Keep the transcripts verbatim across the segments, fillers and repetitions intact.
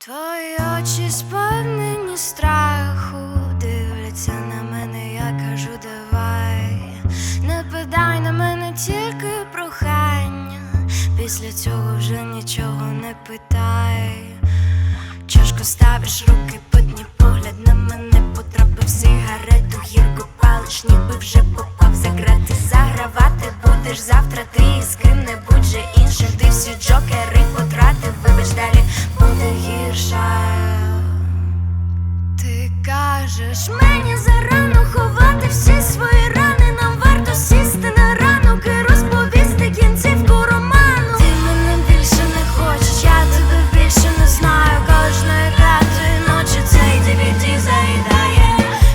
Твої очі сповнені страху, дивляться на мене, я кажу, давай. Не питай на мене, тільки прохання. Після цього вже нічого не питай. Чашку ставиш, руки потні, погляд на мене потрапив сигарету, гірко палиш, ніби вже попав за грати. Загравати будеш завтра ти із ким-небудь же іншим. Ти всі джокери потратив, вибач, далі буде гірше. Ти кажеш мені зарано ховати всі свої рани. Нам варто сісти на ранок і розповісти кінцівку роману. Ти мене більше не хочеш, я тебе більше не знаю. Кожної п'ятої ночі цей ді ві ді заїдає.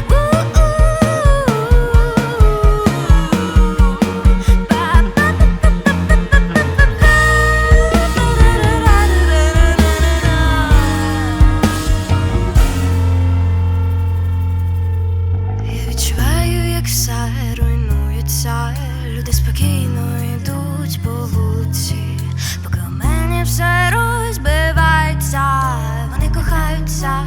Я відчуваю, як все руйнується. Люди спокійно йдуть по вулиці, поки у мене все розбивається. Вони кохаються,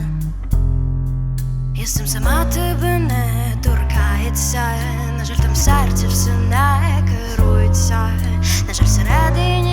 я сам сама тебе не торкається. На жаль, там серце все не керується. На жаль, всередині